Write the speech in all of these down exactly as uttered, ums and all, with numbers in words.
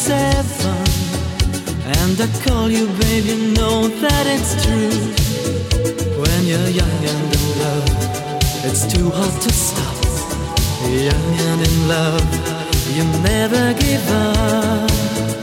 seven, and I call you babe, you know that it's true. When you're young and in love, it's too hard to stop. Young and in love, you never give up.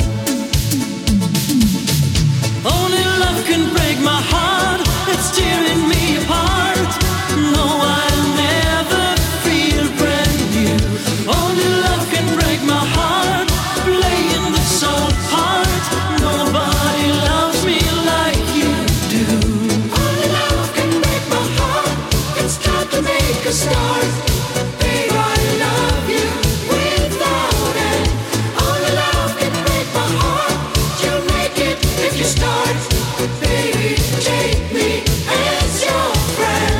Only love can break my heart, it's tearing me apart. No, I'll never feel brand new. Only love can break my heart, playing the soul part. Nobody loves me like you do. Only love can break my heart, it's time to make a start. Babe, I love you without end. Only love can break my heart, you'll make it if you start. Baby, take me as your friend.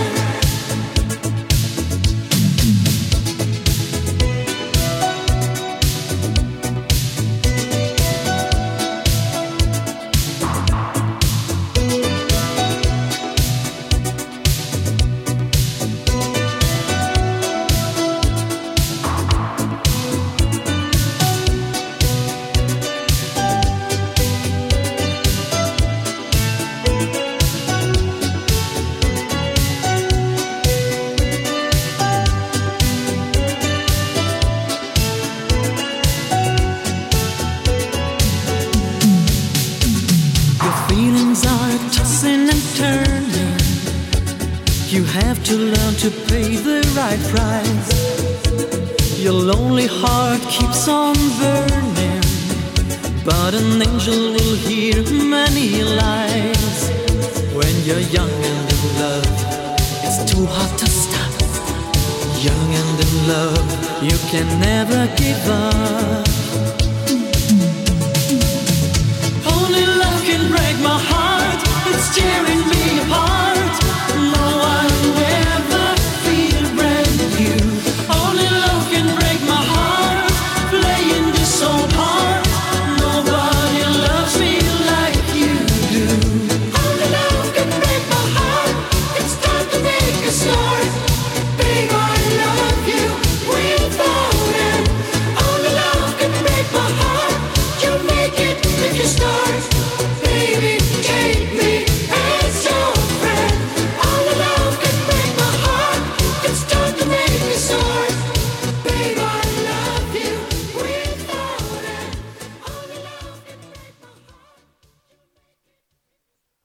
Feelings are tossing and turning. You have to learn to pay the right price. Your lonely heart keeps on burning, but an angel will hear many lies. When you're young and in love, it's too hard to stop. Young and in love, you can never give up. Only love can break my heart, it's tearing